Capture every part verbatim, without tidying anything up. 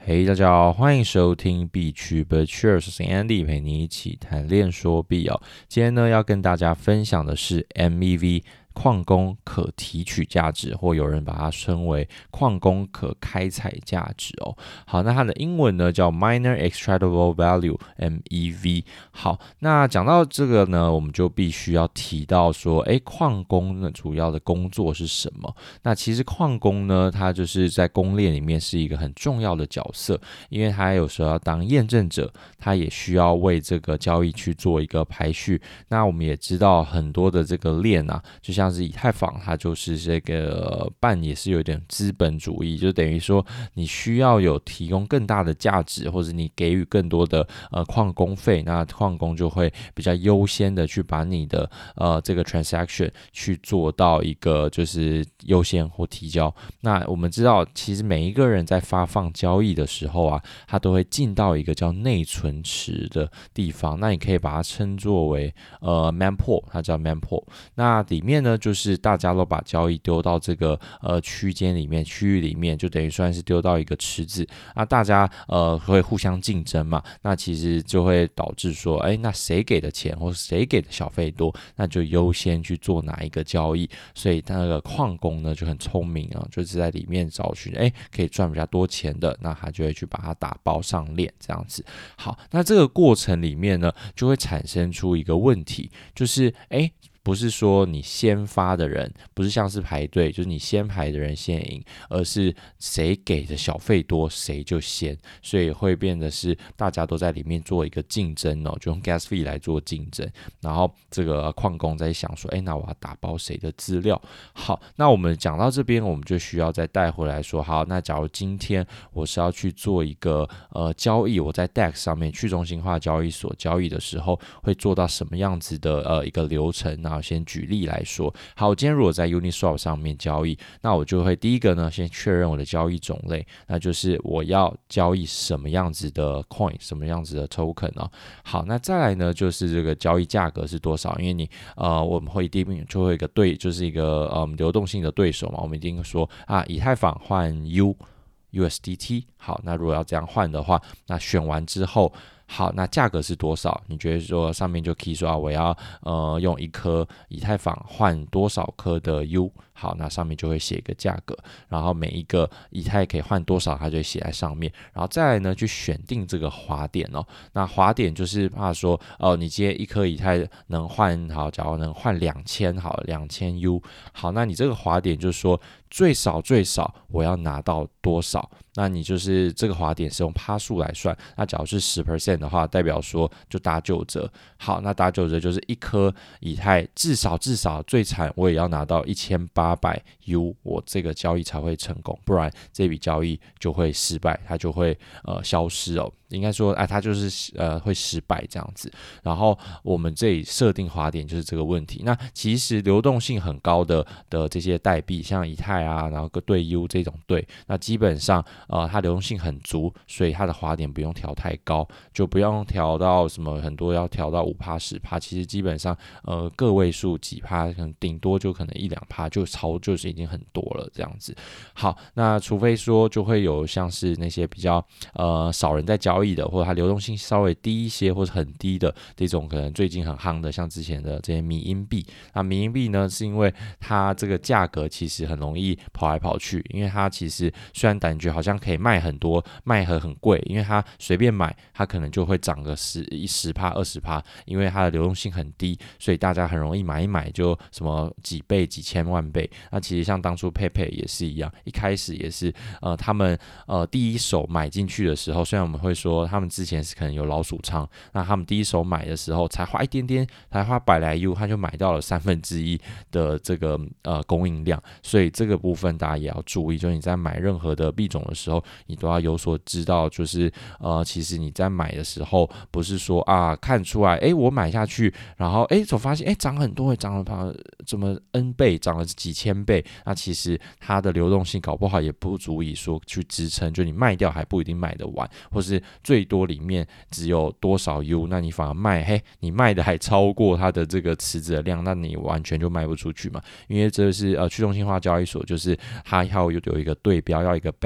嘿、大家好，欢迎收听币圈 But Cheers， 我是 Andy， 陪你一起谈链说币哦。今天呢，要跟大家分享的是 M E V。矿工可提取价值，或有人把它称为矿工可开采价值哦。好，那它的英文呢叫 Miner Extractable Value（M E V）。好，那讲到这个呢，我们就必须要提到说，哎，矿工呢主要的工作是什么？那其实矿工呢，他就是在公链里面是一个很重要的角色，因为他有时候要当验证者，他也需要为这个交易去做一个排序。那我们也知道很多的这个链啊，就像像是以太坊，它就是这个办也是有点资本主义，就等于说你需要有提供更大的价值，或者你给予更多的呃矿工费，那矿工就会比较优先的去把你的呃这个 transaction 去做到一个就是优先或提交。那我们知道，其实每一个人在发放交易的时候啊，他都会进到一个叫内存池的地方，那你可以把它称作为呃 mempool， 它叫 mempool。那里面呢，就是大家都把交易丢到这个呃区间里面、区域里面，就等于算是丢到一个池子啊。大家呃会互相竞争嘛，那其实就会导致说，哎，那谁给的钱或谁给的小费多，那就优先去做哪一个交易。所以那个矿工呢就很聪明啊，就是在里面找寻哎可以赚比较多钱的，那他就会去把它打包上链这样子。好，那这个过程里面呢，就会产生出一个问题，就是哎。不是说你先发的人，不是像是排队，就是你先排的人先赢，而是谁给的小费多谁就先，所以会变得是大家都在里面做一个竞争哦，就用 gas fee 来做竞争，然后这个矿工在想说，哎，那我要打包谁的资料？好，那我们讲到这边，我们就需要再带回来说，好，那假如今天我是要去做一个呃交易，我在 D E X 上面去中心化交易所交易的时候，会做到什么样子的呃一个流程呢？先举例来说，好，我今天如果在 Uniswap 上面交易，那我就会第一个呢，先确认我的交易种类，那就是我要交易什么样子的 coin， 什么样子的 token 哦。好，那再来呢，就是这个交易价格是多少，因为你呃，我们会一定就会一个对，就是一个嗯流动性的对手嘛，我们一定说啊，以太坊换 U。U S D T， 好，那如果要这样换的话，那选完之后，好，那价格是多少？你觉得说上面就 key 说啊，我要呃用一颗以太坊换多少颗的 U？ 好，那上面就会写一个价格，然后每一个以太可以换多少，它就会写在上面，然后再来呢，去选定这个滑点哦。那滑点就是怕说，哦、呃，你今天一颗以太能换好，假如能换两千，好，两千 U， 好，那你这个滑点就是说最少最少我要拿到多少？那你就是这个滑点是用趴数来算，那假如是 百分之十 的话，代表说就打九折。好，那打九折就是一颗以太至少至少最惨我也要拿到一千八百 U， 我这个交易才会成功，不然这笔交易就会失败，它就会呃消失哦。应该说，哎，它就是呃会失败这样子。然后我们这里设定滑点就是这个问题。那其实流动性很高的的这些代币，像以太啊，然后个对 U 这种对，那基本上呃它流动性很足，所以它的滑点不用调太高，就不用调到什么很多要调到 百分之五、十趴，其实基本上呃个位数几趴，可能顶多就可能一两趴就超就是已经很多了这样子。好，那除非说就会有像是那些比较呃少人在交易的，或者它流动性稍微低一些或者很低的这种，可能最近很夯的，像之前的这些迷因币。那迷因币呢，是因为它这个价格其实很容易跑来跑去，因为它其实虽然感觉好像可以卖很多，卖很很贵，因为它随便买，它可能就会涨个十一十趴、二十趴，因为它的流动性很低，所以大家很容易买一买就什么几倍、几千万倍。那其实像当初 PayPay 也是一样，一开始也是呃他们呃第一手买进去的时候，虽然我们会说。说他们之前是可能有老鼠仓，那他们第一手买的时候才花一点点，才花百来 U， 他就买到了三分之一的这个呃供应量，所以这个部分大家也要注意，就是你在买任何的币种的时候，你都要有所知道，就是呃其实你在买的时候，不是说啊看出来，哎我买下去，然后哎总发现哎涨很多，涨了怎么 N 倍，涨了几千倍，那其实它的流动性搞不好也不足以说去支撑，就你卖掉还不一定买得完，或是最多里面只有多少 U， 那你反而卖，嘿，你卖的还超过它的这个池子的量，那你完全就卖不出去嘛。因为这是呃去中心化交易所，就是它要有有一个对标，要一个 balance，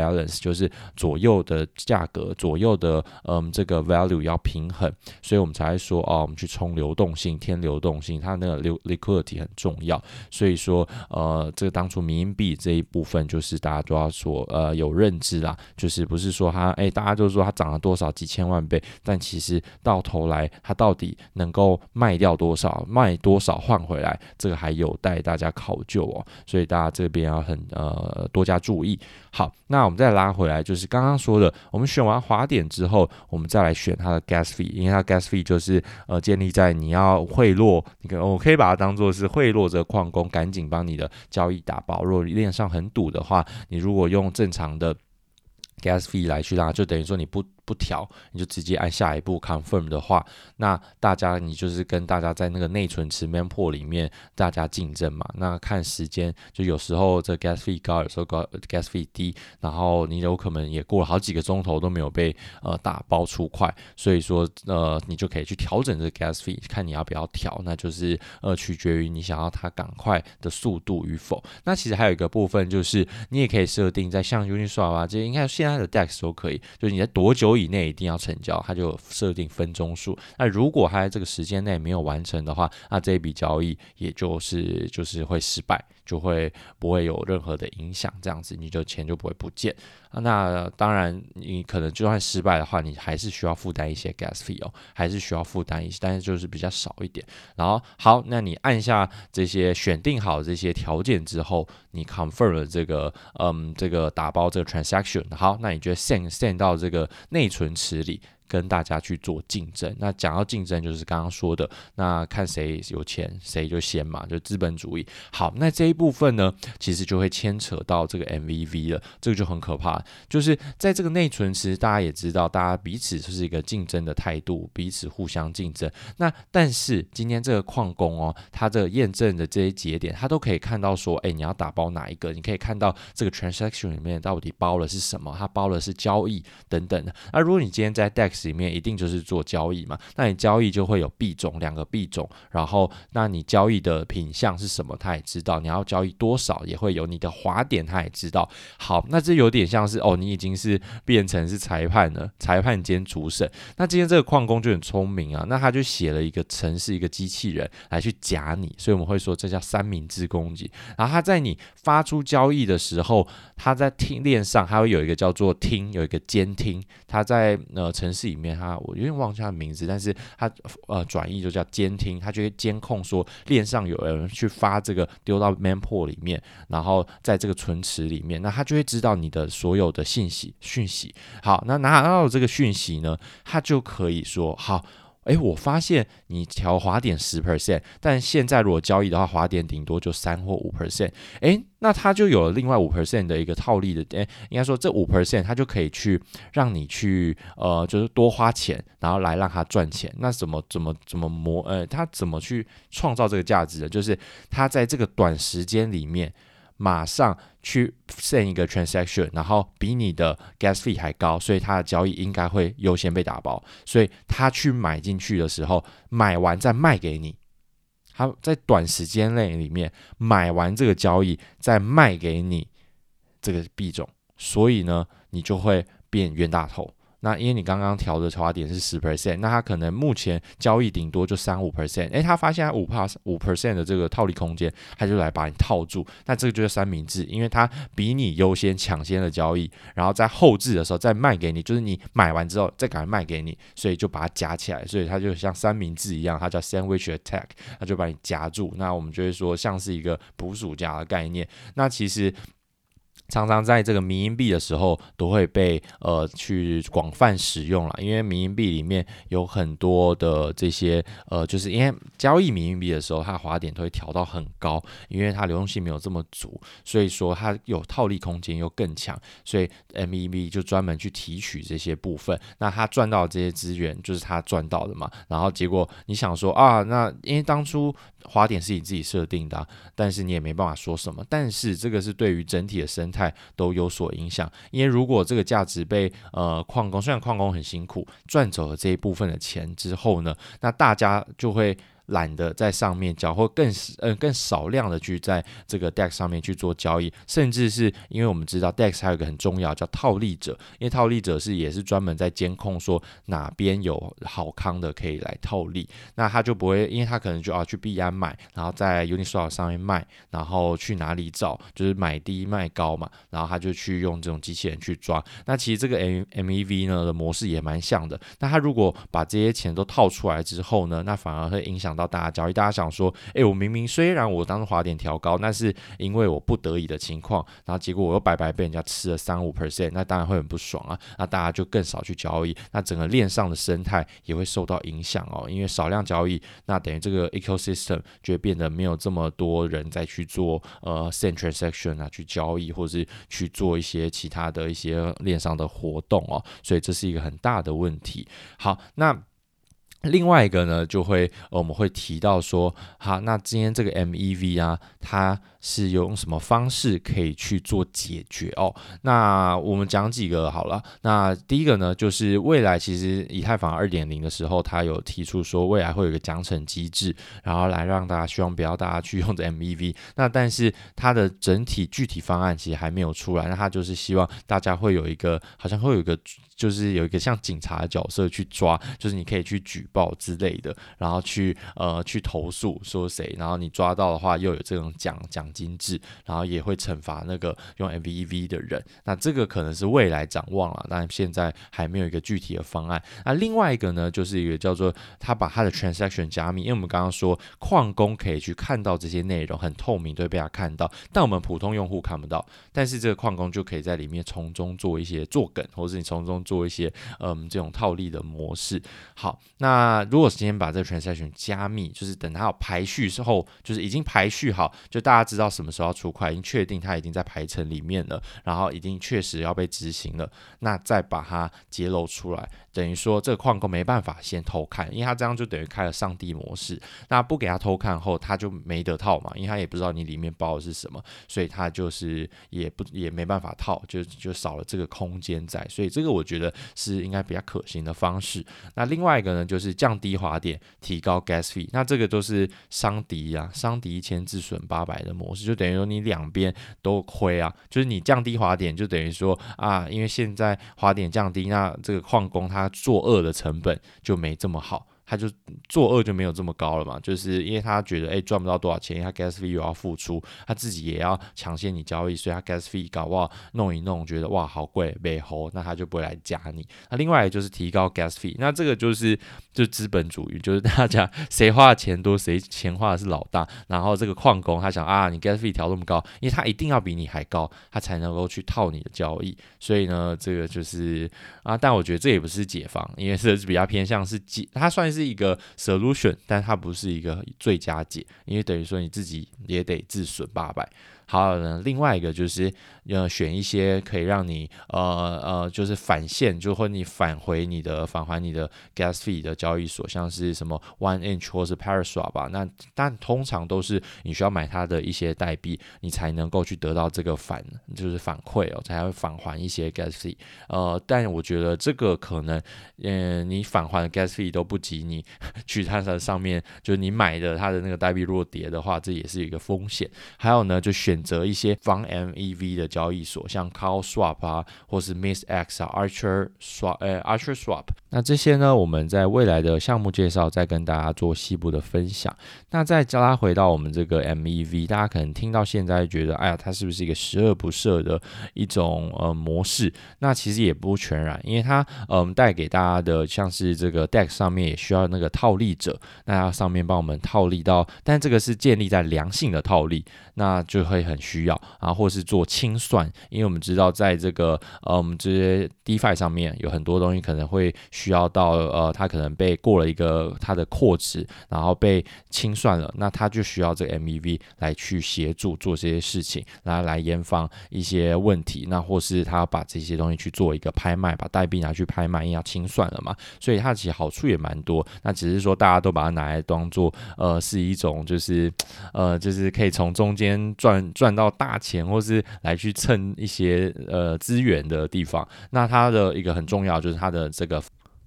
就是左右的价格，左右的嗯这个 value 要平衡，所以我们才会说哦，我们去冲流动性，添流动性，它那个 liquidity 很重要。所以说呃，这个当初民营币这一部分，就是大家都要说呃有认知啦，就是不是说它哎大家就说它涨了多少几千万倍，但其实到头来它到底能够卖掉多少，卖多少换回来，这个还有待大家考究哦。所以大家这边要很呃多加注意。好，那我们再拉回来，就是刚刚说的，我们选完滑点之后，我们再来选它的 gas fee， 因为它 gas fee 就是呃建立在你要贿赂，你可我可以把它当做是贿赂这个矿工，赶紧帮你的交易打包。如果链上很堵的话，你如果用正常的 gas fee 来去让它，就等于说你不不调，你就直接按下一步 confirm 的话，那大家你就是跟大家在那个内存池 mempool 里面大家竞争嘛。那看时间，就有时候这 gas fee 高，有时候 gas fee 低，然后你有可能也过了好几个钟头都没有被呃打包出块，所以说呃你就可以去调整这个 gas fee， 看你要不要调，那就是呃取决于你想要它赶快的速度与否。那其实还有一个部分就是你也可以设定在像 Uniswap 啊，这应该现在的 D E X 都可以，就是你在多久以内一定要成交，它就设定分钟数。那如果它在这个时间内没有完成的话，那这一笔交易也就是就是会失败，就会不会有任何的影响，这样子你就钱就不会不见。那当然你可能就算失败的话，你还是需要负担一些 gas fee 哦，还是需要负担一些，但是就是比较少一点。然后好，那你按下这些选定好这些条件之后，你 confirm 了这个嗯这个打包这个 transaction， 好，那你就 send send 到这个内存池里，跟大家去做竞争。那讲到竞争，就是刚刚说的，那看谁有钱谁就先嘛，就资本主义。好，那这一部分呢，其实就会牵扯到这个 M V V 了，这个就很可怕。就是在这个内存池，大家也知道，大家彼此就是一个竞争的态度，彼此互相竞争。那但是今天这个矿工哦，他这个验证的这些节点，他都可以看到说，哎，你要打包哪一个？你可以看到这个 transaction 里面到底包了是什么，它包了是交易等等的。那如果你今天在 D E X 里面一定就是做交易嘛，那你交易就会有币种，两个币种，然后那你交易的品项是什么，他也知道，你要交易多少也会有，你的滑点他也知道。好，那这有点像是哦，你已经是变成是裁判了，裁判兼主审。那今天这个矿工就很聪明啊，那他就写了一个程式，一个机器人来去夹你，所以我们会说这叫三明治攻击。然后他在你发出交易的时候，他在听链上，他会有一个叫做听，有一个监听，他在呃程式里面，他我有点忘记他的名字，但是他呃转译就叫监听，他就会监控说链上有人去发这个丢到 mempool 里面，然后在这个存池里面，那他就会知道你的所有的信息讯息。好，那拿到这个讯息呢，他就可以说好。哎，我发现你调滑点 百分之十， 但现在如果交易的话，滑点顶多就三或 百分之五。哎，那它就有了另外 百分之五 的一个套利的，哎，应该说这 百分之五 它就可以去让你去呃，就是多花钱，然后来让它赚钱。那怎么怎么怎么磨呃，它怎么去创造这个价值的？就是它在这个短时间里面。马上去 send 一个 transaction， 然后比你的 gas fee 还高，所以他的交易应该会优先被打包，所以他去买进去的时候，买完再卖给你，他在短时间内里面买完这个交易再卖给你这个币种，所以呢，你就会变冤大头。那因为你刚刚调的滑点是 百分之十， 那他可能目前交易顶多就 百分之三、百分之五， 哎，他发现他 百分之五 的这个套利空间，他就来把你套住，那这个就是三明治，因为他比你优先抢先的交易，然后在后置的时候再卖给你，就是你买完之后再赶快卖给你，所以就把它夹起来，所以它就像三明治一样，它叫 sandwich attack， 它就把你夹住，那我们就会说像是一个捕鼠夹的概念。那其实常常在这个民营币的时候都会被呃去广泛使用啦，因为民营币里面有很多的这些呃，就是因为交易民营币的时候，它的滑点都会调到很高，因为它流动性没有这么足，所以说它有套利空间又更强，所以 M V V 就专门去提取这些部分，那他赚到的这些资源就是他赚到的嘛，然后结果你想说啊，那因为当初滑点是你自己设定的、啊，但是你也没办法说什么，但是这个是对于整体的生态都有所影响，因为如果这个价值被呃矿工，虽然矿工很辛苦赚走了这一部分的钱之后呢，那大家就会懒得在上面交，或更呃更少量的去在这个 D E X 上面去做交易，甚至是因为我们知道 D E X 还有一个很重要叫套利者，因为套利者是也是专门在监控说哪边有好康的可以来套利，那他就不会，因为他可能就要去币安买，然后在 Uniswap 上面卖，然后去哪里找，就是买低卖高嘛，然后他就去用这种机器人去抓。那其实这个 M E V 呢的模式也蛮像的，那他如果把这些钱都套出来之后呢，那反而会影响到大家交易。大家想说，哎，我明明虽然我当时滑点调高，那是因为我不得已的情况，然后结果我又白白被人家吃了 百分之三十五， 那当然会很不爽啊。那大家就更少去交易，那整个链上的生态也会受到影响哦。因为少量交易，那等于这个 ecosystem 就会变得没有这么多人再去做呃 send transaction 啊，去交易，或是去做一些其他的一些链上的活动哦。所以这是一个很大的问题。好，那另外一个呢，就会、呃、我们会提到说，好，那今天这个 M E V 啊，它是用什么方式可以去做解决哦？那我们讲几个好了。那第一个呢，就是未来其实以太坊 二点零 的时候，它有提出说未来会有一个奖惩机制，然后来让大家希望不要大家去用这 M E V。那但是它的整体具体方案其实还没有出来，那它就是希望大家会有一个，好像会有一个，就是有一个像警察的角色去抓，就是你可以去举报之类的，然后去呃去投诉说谁，然后你抓到的话又有这种奖奖金制，然后也会惩罚那个用 M E V 的人。那这个可能是未来展望了，但现在还没有一个具体的方案。那另外一个呢，就是一个叫做他把他的 transaction 加密，因为我们刚刚说矿工可以去看到这些内容，很透明，都会被他看到，但我们普通用户看不到。但是这个矿工就可以在里面从中做一些做梗，或是你从中做一些嗯这种套利的模式。好，那如果今天把这个 transaction 加密，就是等它有排序之后，就是已经排序好，就大家知道什么时候要出块，已经确定它已经在排程里面了，然后已经确实要被执行了，那再把它揭露出来，等于说这个矿工没办法先偷看，因为他这样就等于开了上帝模式。那不给他偷看后，他就没得套嘛，因为他也不知道你里面包的是什么，所以他就是也不也没办法套，就就少了这个空间在。所以这个我觉得是应该比较可行的方式。那另外一个呢，就是降低滑点，提高 gas fee。那这个都是伤敌啊，伤敌一千自损八百的模式，就等于说你两边都亏啊。就是你降低滑点，就等于说啊，因为现在滑点降低，那这个矿工他作恶的成本就没这么好。他就作恶就没有这么高了嘛，就是因为他觉得哎赚不到多少钱，他 gas fee 又要付出，他自己也要抢先你交易，所以他 gas fee 搞不好弄一弄，觉得哇好贵没猴，那他就不会来加你。那另外就是提高 gas fee， 那这个就是就资本主义，就是大家谁花的钱多，谁钱花的是老大。然后这个矿工他想啊，你 gas fee 调这么高，因为他一定要比你还高，他才能够去套你的交易。所以呢，这个就是啊，但我觉得这也不是解方，因为这是比较偏向是解，它算是一个 solution， 但它不是一个最佳解，因为等于说你自己也得自损八百。好呢，另外一个就是呃选一些可以让你呃呃就是返现，就或你返回你的返还你的 gas fee 的交易所，像是什么 One Inch 或是 Paraswap 吧。那但通常都是你需要买它的一些代币，你才能够去得到这个反就是反馈哦，才会返还一些 gas fee。呃，但我觉得这个可能呃你返还的 gas fee 都不及你去它的上面，就是你买的它的那个代币如果跌的话，这也是一个风险。还有呢，就选择一些防 M E V 的交易所，像 CowSwap 啊，或是 MixX 啊 Archer Swap， 呃 Archer Swap。那这些呢，我们在未来的项目介绍再跟大家做细部的分享。那再拉回到我们这个 M E V， 大家可能听到现在觉得，哎呀，它是不是一个十恶不赦的一种呃模式？那其实也不全然，因为它嗯带给大家的像是这个 D E X 上面也需要那个套利者，那它上面帮我们套利到，但这个是建立在良性的套利，那就会很需要啊，或是做清算，因为我们知道在这个呃我们这些 DeFi 上面有很多东西可能会需要到呃它可能被过了一个它的扩值，然后被清算了，那它就需要这个 M E V 来去协助做这些事情，然后来严防一些问题，那或是他把这些东西去做一个拍卖，把代币拿去拍卖，因为要清算了嘛，所以它其实好处也蛮多。那只是说大家都把它拿来当做呃是一种就是呃就是可以从中间赚赚到大钱，或是来去蹭一些呃资源的地方。那它的一个很重要就是它的这个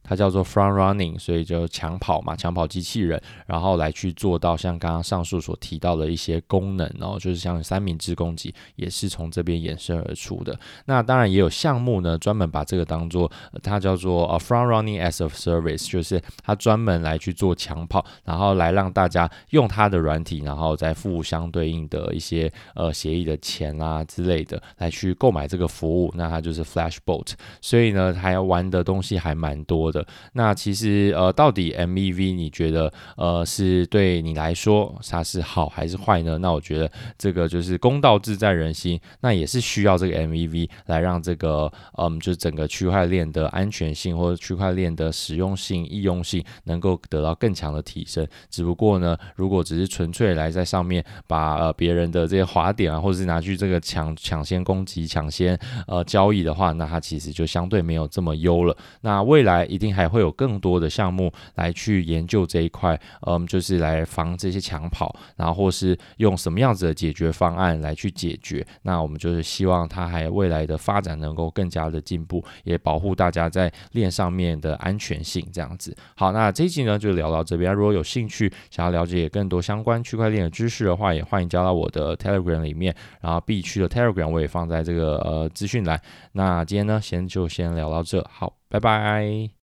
它叫做 front running， 所以就抢跑嘛，抢跑机器人，然后来去做到像刚刚上述所提到的一些功能哦，就是像三明治攻击也是从这边衍生而出的。那当然也有项目呢，专门把这个当做、呃、它叫做、呃、front running as a service， 就是它专门来去做抢跑，然后来让大家用它的软体，然后再付相对应的一些呃协议的钱啦之类的，来去购买这个服务。那它就是 Flashbolt， 所以呢，还要玩的东西还蛮多的。那其实呃，到底 M E V 你觉得呃是对你来说它是好还是坏呢？那我觉得这个就是公道自在人心，那也是需要这个 M E V 来让这个嗯，就是整个区块链的安全性或者区块链的实用性、易用性能够得到更强的提升。只不过呢，如果只是纯粹来在上面把呃别人的这些滑点啊，或者是拿去这个抢抢先攻击、抢先呃交易的话，那它其实就相对没有这么优了。那未来一定还会有更多的项目来去研究这一块，嗯，就是来防这些抢跑，然后或是用什么样子的解决方案来去解决。那我们就是希望它还未来的发展能够更加的进步，也保护大家在链上面的安全性这样子。好，那这一集呢就聊到这边。如果有兴趣想要了解更多相关区块链的知识的话，也欢迎加到我的 Telegram 里面，然后币区的 Telegram 我也放在这个呃资讯栏。那今天呢先就先聊到这，好，拜拜。